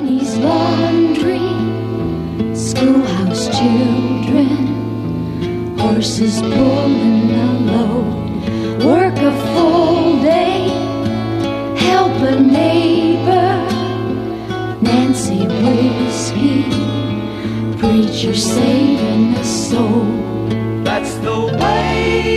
Granny's laundry, schoolhouse children, horses pulling a load, work a full day, help a neighbor, Nancy whiskey, preacher saving a soul. That's the way